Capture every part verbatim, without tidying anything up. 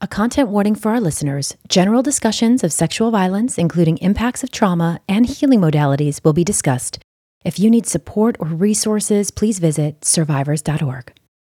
A content warning for our listeners. General discussions of sexual violence, including impacts of trauma and healing modalities, will be discussed. If you need support or resources, please visit survivors dot org.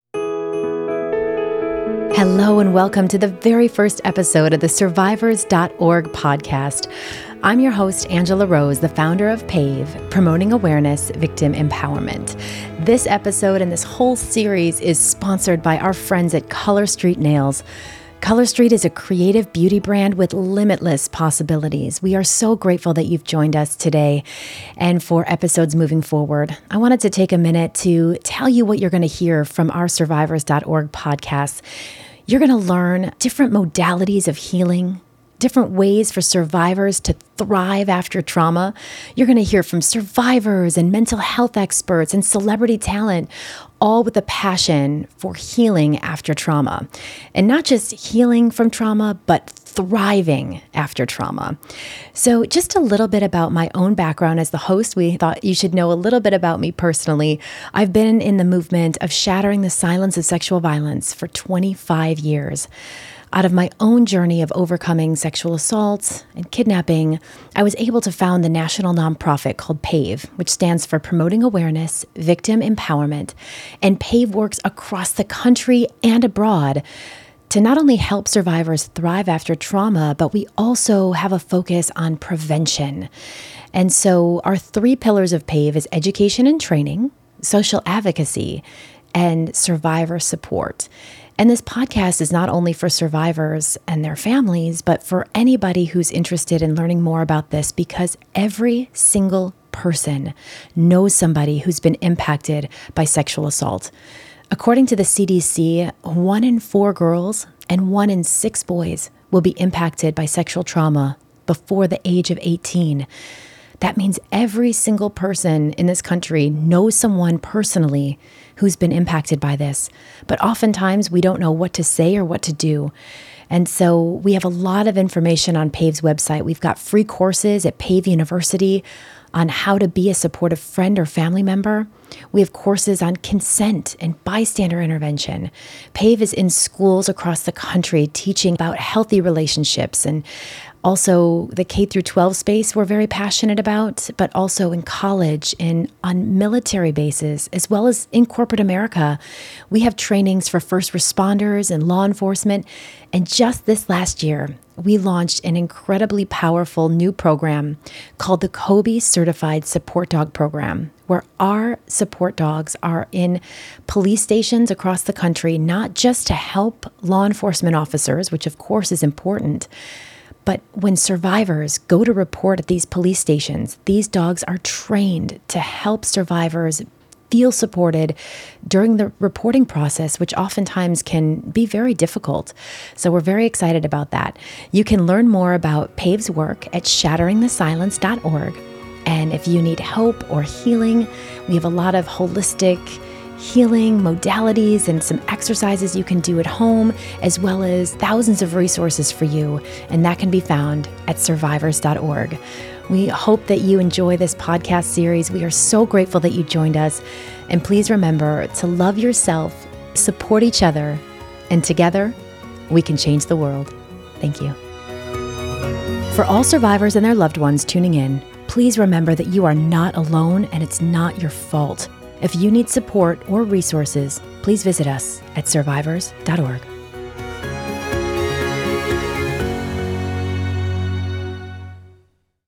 Hello and welcome to the very first episode of the survivors dot org podcast. I'm your host, Angela Rose, the founder of PAVE, Promoting Awareness, Victim Empowerment. This episode and this whole series is sponsored by our friends at Color Street Nails. Color Street is a creative beauty brand with limitless possibilities. We are so grateful that you've joined us today and for episodes moving forward. I wanted to take a minute to tell you what you're going to hear from our survivors dot org podcast. You're going to learn different modalities of healing, different ways for survivors to thrive after trauma. You're going to hear from survivors and mental health experts and celebrity talent, all with a passion for healing after trauma. And not just healing from trauma, but thriving after trauma. So just a little bit about my own background as the host. We thought you should know a little bit about me personally. I've been in the movement of shattering the silence of sexual violence for twenty-five years. Out of my own journey of overcoming sexual assault and kidnapping, I was able to found the national nonprofit called PAVE, which stands for Promoting Awareness, Victim Empowerment. And PAVE works across the country and abroad to not only help survivors thrive after trauma, but we also have a focus on prevention. And so our three pillars of PAVE is education and training, social advocacy, and survivor support. And this podcast is not only for survivors and their families, but for anybody who's interested in learning more about this, because every single person knows somebody who's been impacted by sexual assault. According to the C D C, one in four girls and one in six boys will be impacted by sexual trauma before the age of eighteen. That means every single person in this country knows someone personally who's been impacted by this. But oftentimes we don't know what to say or what to do. And so we have a lot of information on PAVE's website. We've got free courses at PAVE University on how to be a supportive friend or family member. We have courses on consent and bystander intervention. PAVE is in schools across the country teaching about healthy relationships, and also the K through twelve space we're very passionate about, but also in college and on military bases, as well as in corporate America. We have trainings for first responders and law enforcement. And just this last year, we launched an incredibly powerful new program called the Kobe Certified Support Dog Program, where our support dogs are in police stations across the country, not just to help law enforcement officers, which of course is important, but when survivors go to report at these police stations, these dogs are trained to help survivors feel supported during the reporting process, which oftentimes can be very difficult. So we're very excited about that. You can learn more about PAVE's work at shattering the silence dot org. And if you need hope or healing, we have a lot of holistic healing modalities and some exercises you can do at home, as well as thousands of resources for you. And that can be found at survivors dot org. We hope that you enjoy this podcast series. We are so grateful that you joined us. And please remember to love yourself, support each other, and together we can change the world. Thank you. For all survivors and their loved ones tuning in, please remember that you are not alone and it's not your fault. If you need support or resources, please visit us at survivors dot org.